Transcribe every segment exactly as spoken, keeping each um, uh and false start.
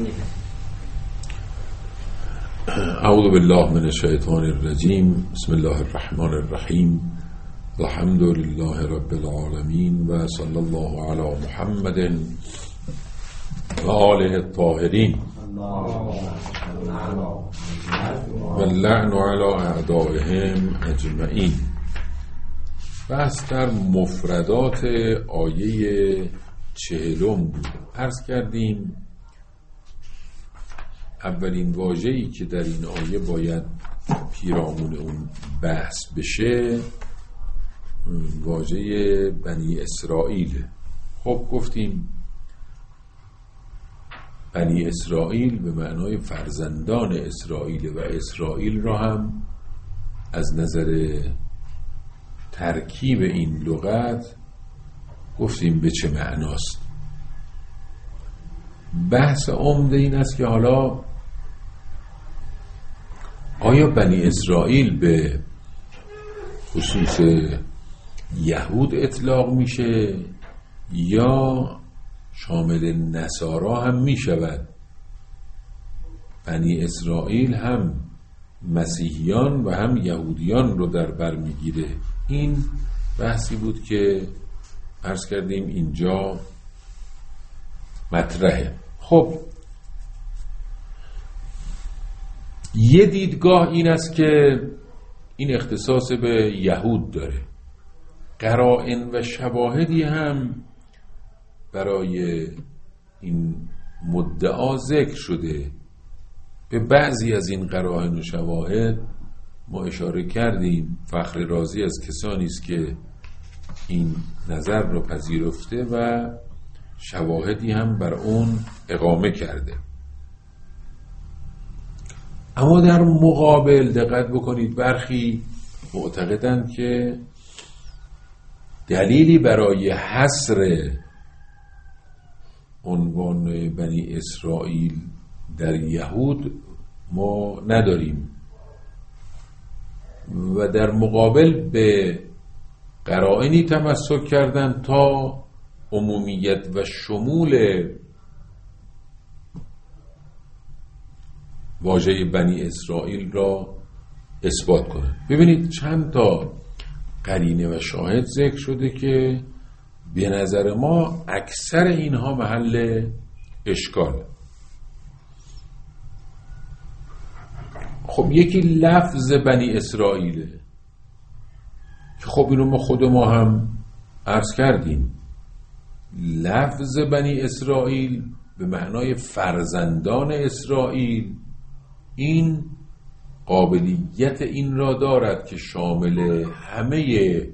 اعوذ بالله من الشیطان الرجیم. بسم الله الرحمن الرحیم. الحمد لله رب العالمین و صلی الله علی محمد و آله الطاهرین و اللعن علی اعدائهم اجمعین. بحث در مفردات آیه چهلم بود. عرض کردیم اولین واژه‌ای که در این آیه باید پیرامون اون بحث بشه واژه بنی اسرائیل. خب گفتیم بنی اسرائیل به معنای فرزندان اسرائیل و اسرائیل را هم از نظر ترکیب این لغت گفتیم به چه معناست. بحث عمده این است که حالا آیا بنی اسرائیل به خصوص یهود اطلاق میشه یا شامل نصارا هم میشود؟ بنی اسرائیل هم مسیحیان و هم یهودیان رو در بر میگیره. این بحثی بود که عرض کردیم اینجا مطرحه. خب یه دیدگاه این است که این اختصاص به یهود داره. قرائن و شواهدی هم برای این مدعا ذکر شده. به بعضی از این قرائن و شواهد ما اشاره کردیم. فخر رازی از کسانی است که این نظر رو پذیرفته و شواهدی هم بر اون اقامه کرده. اما در مقابل دقت بکنید برخی معتقدند که دلیلی برای حصر عنوان بنی اسرائیل در یهود ما نداریم و در مقابل به قرائنی تمسک کردند تا عمومیت و شمول واژه بنی اسرائیل را اثبات کنند. ببینید چند تا قرینه و شاهد ذکر شده که به نظر ما اکثر اینها محل اشکال. خب یکی لفظ بنی اسرائیله که خب اینو ما خود ما هم عرض کردیم. لفظ بنی اسرائیل به معنای فرزندان اسرائیل این قابلیت این را دارد که شامل همه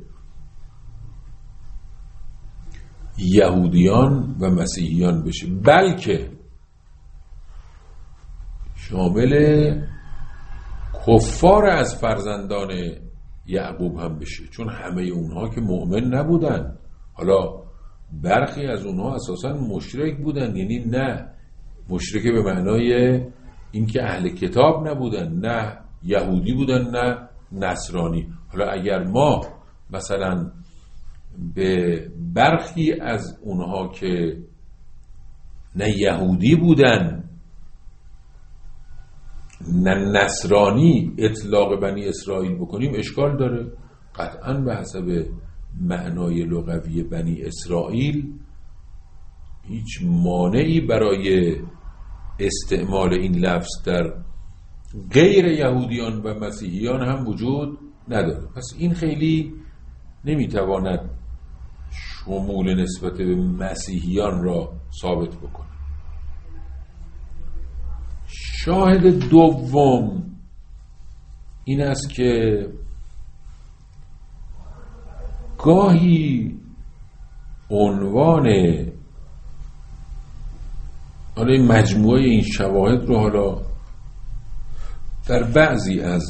یهودیان و مسیحیان بشه، بلکه شامل کفار از فرزندان یعقوب هم بشه، چون همه اونها که مؤمن نبودن. حالا برخی از اونها اساساً مشرک بودن، یعنی نه مشرک به معنای اینکه اهل کتاب نبودن، نه یهودی بودن نه نصرانی. حالا اگر ما مثلا به برخی از اونها که نه یهودی بودن نه نصرانی اطلاق بنی اسرائیل بکنیم اشکال داره. قطعاً به حسب معنای لغوی بنی اسرائیل هیچ مانعی برای استعمال این لفظ در غیر یهودیان و مسیحیان هم وجود نداره. پس این خیلی نمیتواند شمول نسبت به مسیحیان را ثابت بکنه. شاهد دوم این است که گاهی عنوان حالا این مجموعه این شواهد رو حالا در بعضی از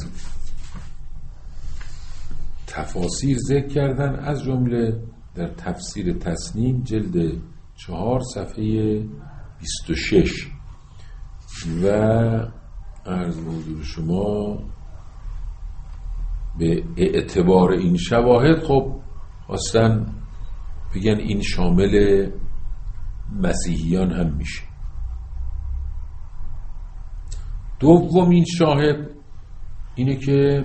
تفاسیر ذکر کردن، از جمله در تفسیر تسنیم جلد چهار صفحه بیست و شش و عرض حضور شما به اعتبار این شواهد خب خواستن بگن این شامل مسیحیان هم میشه. دومین شاهد اینه که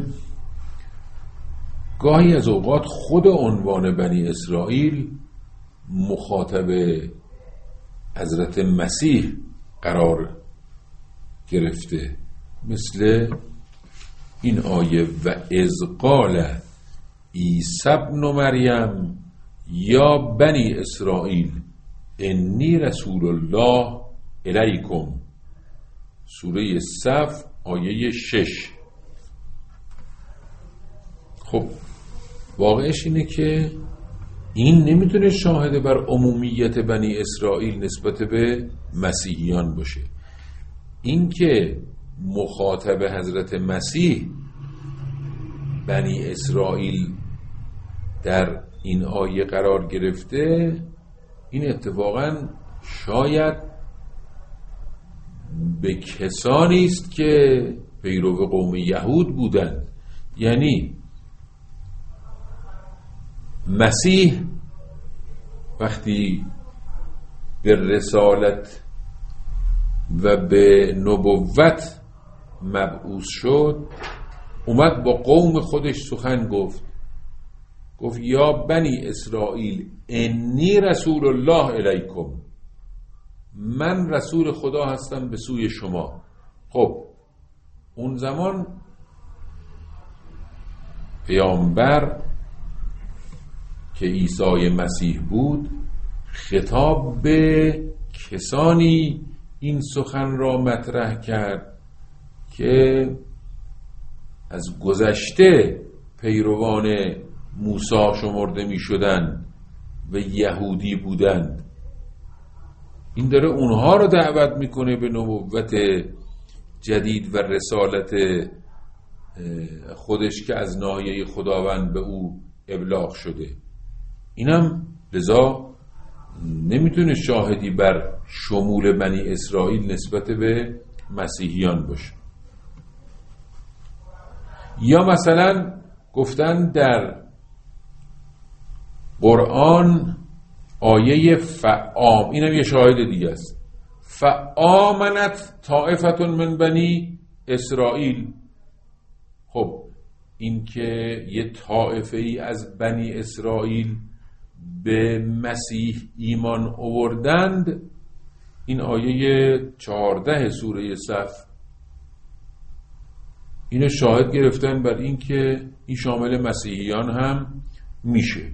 گاهی از اوقات خود عنوان بنی اسرائیل مخاطب حضرت مسیح قرار گرفته، مثل این آیه و اذ قال عیسی ابن مریم یا بنی اسرائیل انی رسول الله الیکم، سوره صف آیه شش. خب واقعش اینه که این نمیتونه شاهد بر عمومیت بنی اسرائیل نسبت به مسیحیان باشه. این که مخاطب حضرت مسیح بنی اسرائیل در این آیه قرار گرفته، این اتفاقا شاید به کسانی است که پیرو قوم یهود بودند. یعنی مسیح وقتی به رسالت و به نبوت مبعوث شد، اومد با قوم خودش سخن گفت، گفت یا بنی اسرائیل انی رسول الله الیکم، من رسول خدا هستم به سوی شما. خب اون زمان پیامبر که عیسی مسیح بود خطاب به کسانی این سخن را مطرح کرد که از گذشته پیروان موسی شمرده می شدند و یهودی بودند. این داره اونها رو دعوت میکنه به نبوت جدید و رسالت خودش که از ناحیه خداوند به او ابلاغ شده. اینم لذا نمیتونه شاهدی بر شمول بنی اسرائیل نسبت به مسیحیان باشه. یا مثلا گفتن در قرآن آیه فآم، اینم یه شاهد دیگه است، فآمنت طائفة من بنی اسرائیل. خب این که یه طائفه ای از بنی اسرائیل به مسیح ایمان آوردند، این آیه چهارده سوره صف، اینو شاهد گرفتن بر این که این شامل مسیحیان هم میشه.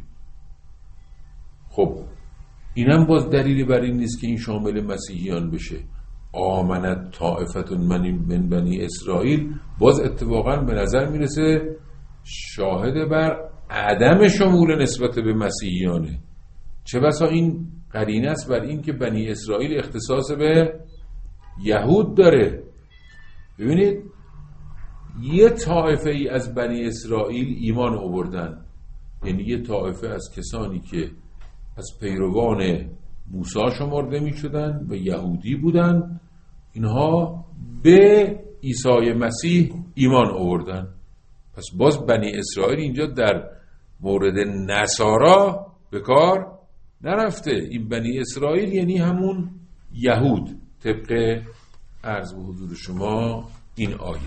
خب اینم باز دلیلی بر این نیست که این شامل مسیحیان بشه. آمنت طائفة من بنی اسرائیل باز اتفاقا به نظر میرسه شاهد بر عدم شمول نسبت به مسیحیانه. چه بسا این قرینه است بر این که بنی اسرائیل اختصاص به یهود داره. ببینید یه طائفه ای از بنی اسرائیل ایمان آوردن، یعنی یه طائفه از کسانی که از پیروان موسی شمرده می شدن و یهودی بودن، اینها به عیسی مسیح ایمان آوردن. پس باز بنی اسرائیل اینجا در مورد نصارا به کار نرفته. این بنی اسرائیل یعنی همون یهود، طبق عرض به حضور شما این آیه.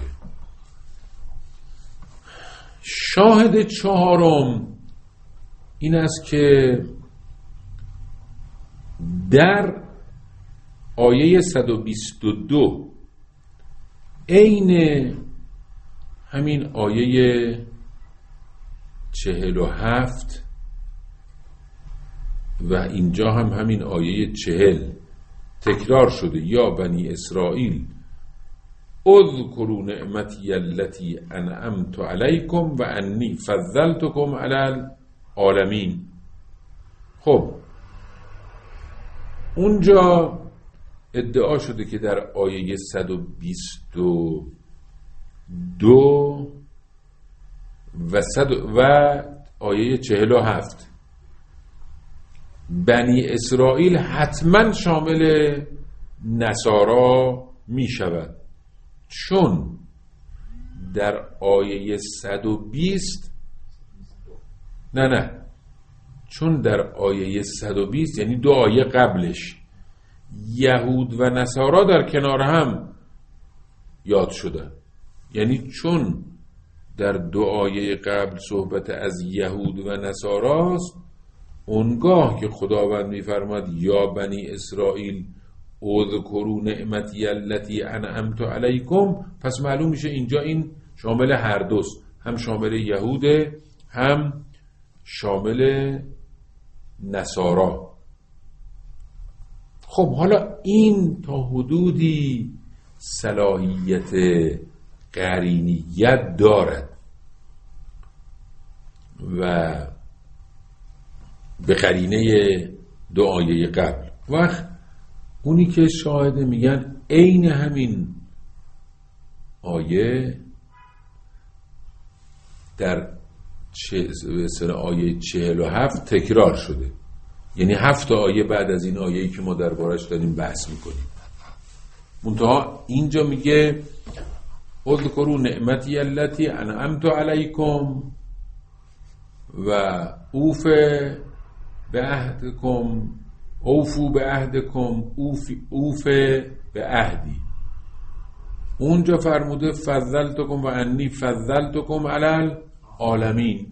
شاهد چهارم این است که در آیه صد و بیست و دو عین همین آیه چهل و هفت و اینجا هم همین آیه چهل تکرار شده، یا بنی اسرائیل اذکروا نعمتی التی انعمت علیکم و انی فضلتکم علی العالمین. خب اونجا ادعا شده که در آیه صد و بیست و دو و, و آیه چهل و هفت بنی اسرائیل حتما شامل نصارا می شود، چون در آیه صد و بیست نه نه چون در آیه صد و بیست یعنی دو آیه قبلش یهود و نصارا در کنار هم یاد شدن. یعنی چون در دو آیه قبل صحبت از یهود و نصاراست، اونگاه که خداوند میفرماد یا بنی اسرائیل اذکروا نعمتی التی انعمت علیکم، پس معلوم میشه اینجا این شامل هر دوست، هم شامل یهوده هم شامل نصارا. خب حالا این تا حدودی صلاحیت قرینیت دارد و به قرینه دو آیه قبل. وقت اونی که شاهده میگن عین همین آیه در سر آیه چهل و هفت تکرار شده، یعنی هفت آیه بعد از این آیه‌ای که ما دربارش داریم بحث میکنیم. منتها اینجا میگه اذکروا نعمتی التی انعمت علیکم و اوف به عهدکم اوفو به عهدکم اوف اوف به عهدی. اونجا فرموده فضلتکم و انی فضلتکم علی العالمین.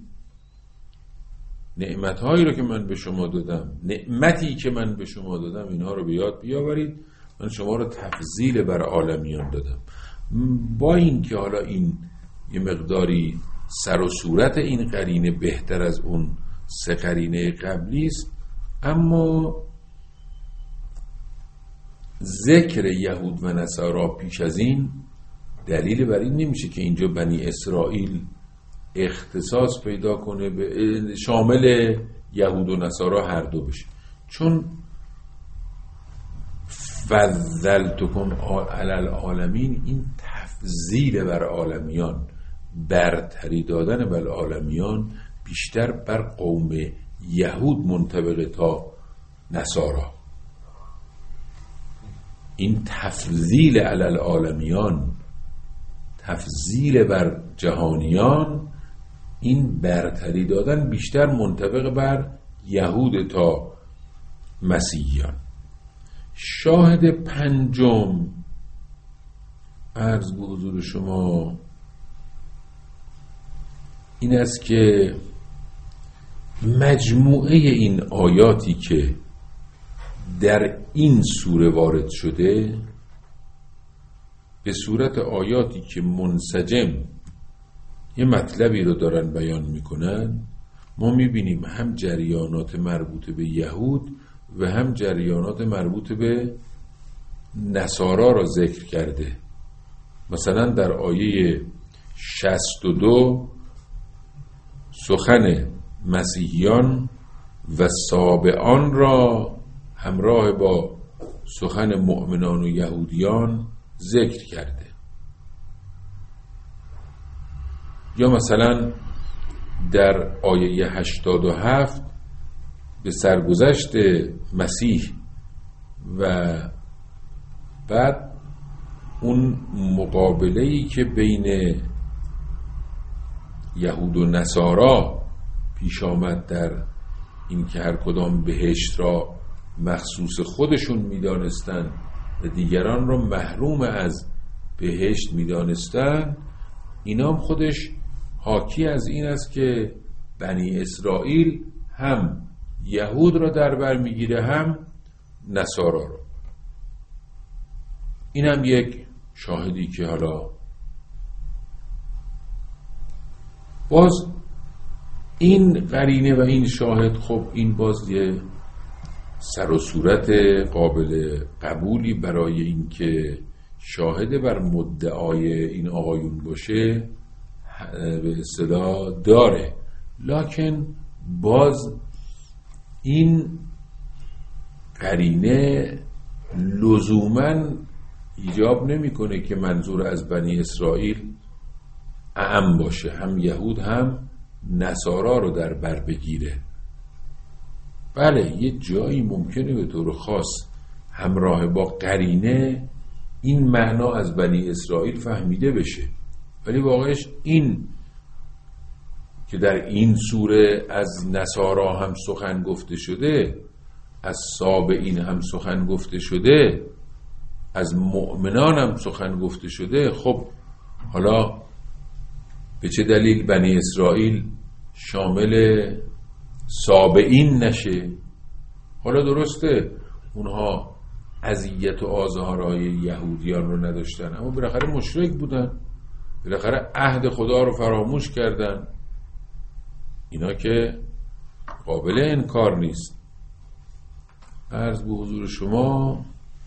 نعمتهایی رو که من به شما دادم، نعمتی که من به شما دادم، اینها رو به یاد بیاورید، من شما رو تفضیل بر عالمیان دادم. با این که حالا این یه مقداری سر و صورت این قرینه بهتر از اون سه قرینه قبلی است، اما ذکر یهود و نصارا پیش از این دلیل بر این نمیشه که اینجا بنی اسرائیل اختصاص پیدا کنه به شامل یهود و نصارا هر دو بشه، چون فضلتکم علی العالمین این تفضیل بر عالمیان، برتری دادن بر عالمیان بیشتر بر قوم یهود منطبقه تا نصارا. این تفضیل علی العالمیان، تفضیل بر جهانیان، این برتری دادن بیشتر منطبق بر یهود تا مسیحیان. شاهد پنجم عرض به حضور شما این است که مجموعه این آیاتی که در این سوره وارد شده به صورت آیاتی که منسجم یه مطلبی رو دارن بیان میکنن. ما میبینیم هم جریانات مربوط به یهود و هم جریانات مربوط به نصارا را ذکر کرده. مثلا در آیه شصت و دو سخن مسیحیان و سابعان را همراه با سخن مؤمنان و یهودیان ذکر کرده. یا مثلا در آیه هشتاد و هفت به سرگذشت مسیح و بعد اون مقابله‌ای که بین یهود و نصارا پیش آمد در این که هر کدام بهشت را مخصوص خودشون میدانستن و دیگران را محروم از بهشت میدانستن، اینا هم خودش حاکی از این است که بنی اسرائیل هم یهود را در بر میگیره هم نصارا را. این هم یک شاهدی که حالا باز این قرینه و این شاهد، خب این باز یه سر و صورت قابل قبولی برای این که شاهد بر مدعای این آقایون باشه به اصطلاح داره، لکن باز این قرینه لزوماً ایجاب نمیکنه که منظور از بنی اسرائیل اعم باشه، هم یهود هم نصارا رو در بر بگیره. بله یه جایی ممکنه به طور خاص همراه با قرینه این معنا از بنی اسرائیل فهمیده بشه، ولی واقعش این که در این سوره از نصارا هم سخن گفته شده، از سابعین هم سخن گفته شده، از مؤمنان هم سخن گفته شده، خب حالا به چه دلیل بنی اسرائیل شامل سابعین نشه؟ حالا درسته اونها اذیت و آزارهای یهودیان رو نداشتن، اما بالاخره مشرک بودن، بالاخره عهد خدا رو فراموش کردن. اینا که قابل انکار نیست. عرض به حضور شما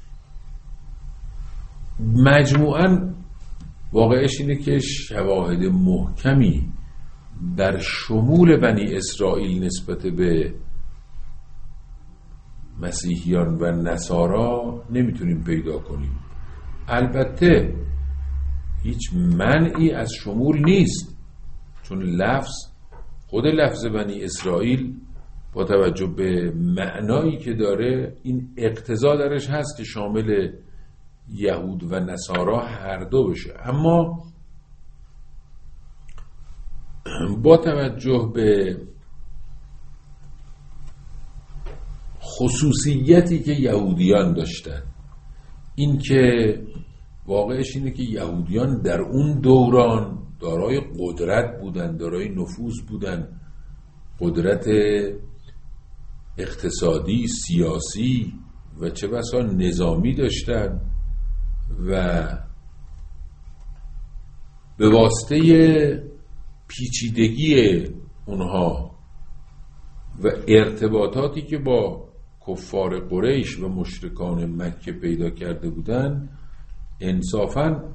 مجموعاً واقعش اینه که شواهد محکمی در شمول بنی اسرائیل نسبت به مسیحیان و نصارا نمیتونیم پیدا کنیم. البته هیچ منعی از شمول نیست، چون لفظ خود لفظ بنی اسرائیل با توجه به معنایی که داره این اقتضا درش هست که شامل یهود و نصارا هر دو بشه. اما با توجه به خصوصیتی که یهودیان داشتن، این که واقعش اینه که یهودیان در اون دوران دارای قدرت بودن، دارای نفوذ بودن، قدرت اقتصادی، سیاسی و چه بسا نظامی داشتن و به واسطه پیچیدگی اونها و ارتباطاتی که با کفار قریش و مشرکان مکه پیدا کرده بودن، انصافاً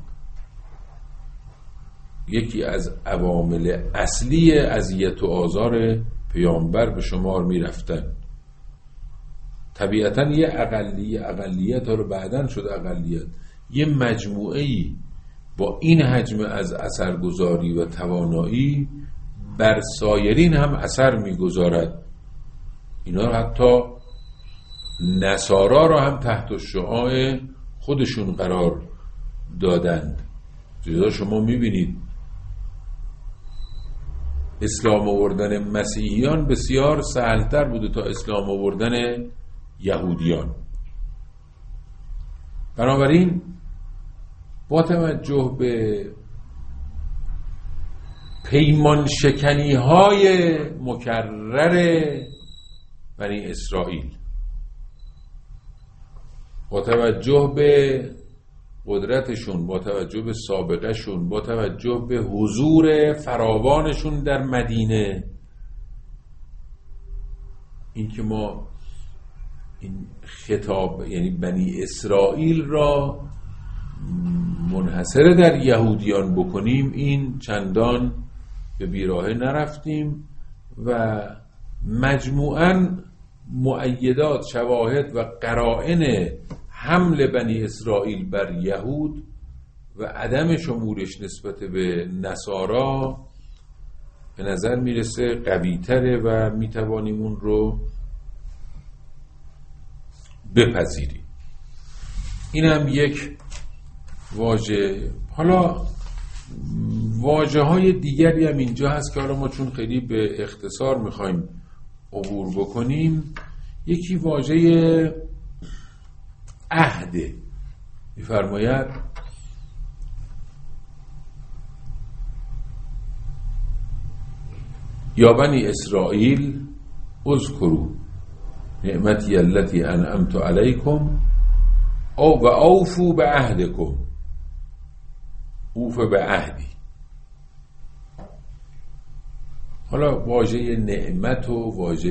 یکی از عوامل اصلی اذیت و آزار پیامبر به شمار می رفتن. طبیعتاً یه اقلیت اقلیت ها رو بعداً شد اقلیت، یه مجموعه‌ای با این حجم از اثرگذاری و توانایی بر سایرین هم اثر می‌گذارد. اینا رو حتی نصارا رو هم تحت شعاع خودشون قرار دادند. لذا شما می‌بینید اسلام آوردن مسیحیان بسیار سهل‌تر بوده تا اسلام آوردن یهودیان. بنابراین با توجه به پیمان شکنی های مکرر بنی اسرائیل، با توجه به قدرتشون، با توجه به سابقهشون، با توجه به حضور فراوانشون در مدینه، این که ما این خطاب یعنی بنی اسرائیل را منحصر در یهودیان بکنیم، این چندان به بیراهه نرفتیم و مجموعاً مؤیدات، شواهد و قرائن حمل بنی اسرائیل بر یهود و عدم شمولش نسبت به نصارا به نظر میرسه قوی تره و میتوانیم اون رو بپذیریم. این هم یک واژه. حالا واژه های دیگری هم اینجا هست که حالا ما چون خیلی به اختصار میخوایم عبور بکنیم. یکی واژه عهده. میفرماید یا بنی اسرائیل اذکروا نعمتی التي انعمت علیکم او و اوفوا بعهدکم. اوف به عهدی. حالا واژه نعمت و واژه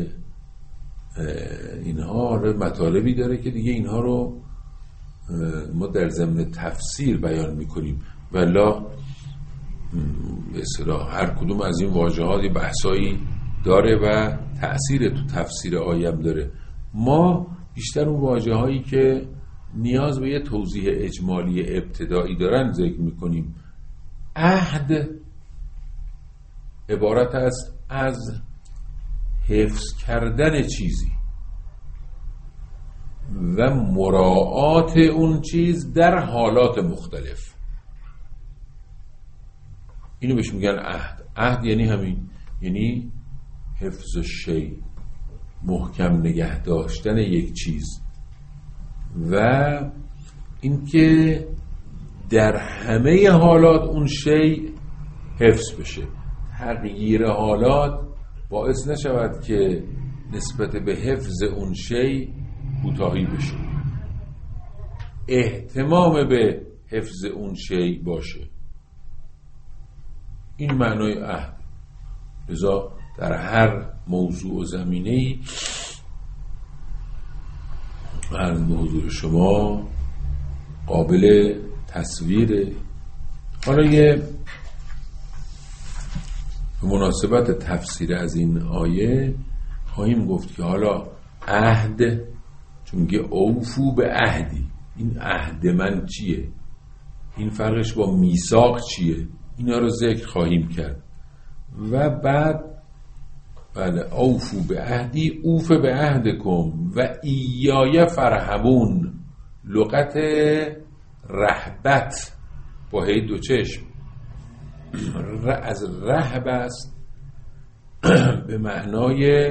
اینها مطالبی داره که دیگه اینها رو ما در ضمن تفسیر بیان میکنیم، ولی به اصطلاح هر کدوم از این واژه‌ها بحثایی داره و تأثیر تو تفسیر آیه داره. ما بیشتر اون واژه‌هایی که نیاز به یه توضیح اجمالی ابتدایی دارن ذکر میکنیم. عهد عبارت است از حفظ کردن چیزی و مراعات اون چیز در حالات مختلف. اینو بهش میگن عهد. عهد یعنی همین، یعنی حفظ شی، محکم نگه داشتن یک چیز. و اینکه در همه حالات اون شی حفظ بشه، تغییر حالات باعث نشود که نسبت به حفظ اون شی کوتاهی بشه، اهتمام به حفظ اون شی باشه. این معنای عهد. لذا در هر موضوع و زمینه‌ای عرض به حضور شما قابل تصویره. حالا یه به مناسبت تفسیر از این آیه خواهیم گفت که حالا عهد، چون که اوفو به عهدی، این عهد من چیه، این فرقش با میثاق چیه، اینا رو ذکر خواهیم کرد. و بعد بله اوفو به عهدی، اوف به عهدکم و ایای فرهبون، لغت رهبت با هی دو چشم از رهب است به معنای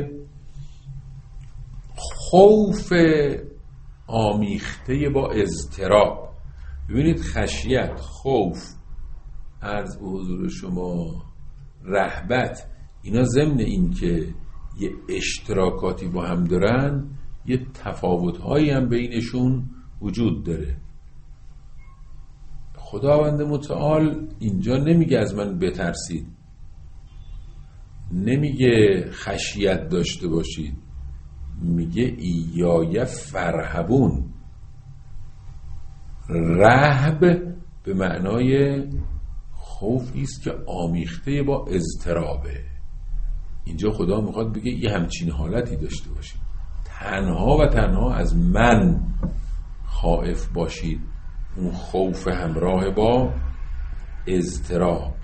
خوف آمیخته با اضطراب. ببینید خشیت، خوف، عرض به حضور شما رهبت، اینا ضمن این که یه اشتراکاتی با هم دارن، یه تفاوت‌هایی هم بینشون وجود داره. خداوند متعال اینجا نمیگه از من بترسید، نمیگه خشیت داشته باشید، میگه ایای فرهبون. رهب به معنای خوفی است که آمیخته با اضطرابه. اینجا خدا میخواد بگه یه همچین حالتی داشته باشید، تنها و تنها از من خائف باشید، اون خوف همراه با اضطراب.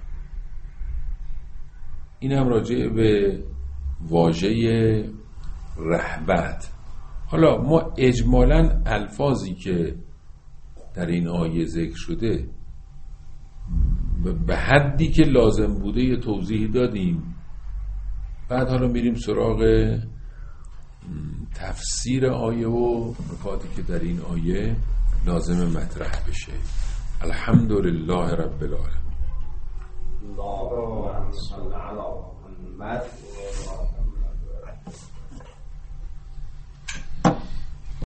این هم راجع به واژه رهبت. حالا ما اجمالاً الفاظی که در این آیه ذکر شده به حدی که لازم بوده یه توضیح دادیم. بعد حالا میریم سراغ تفسیر آیه و نکاتی که در این آیه لازم مطرح بشه. الحمدلله رب العالمین. اللهم صل علی محمد.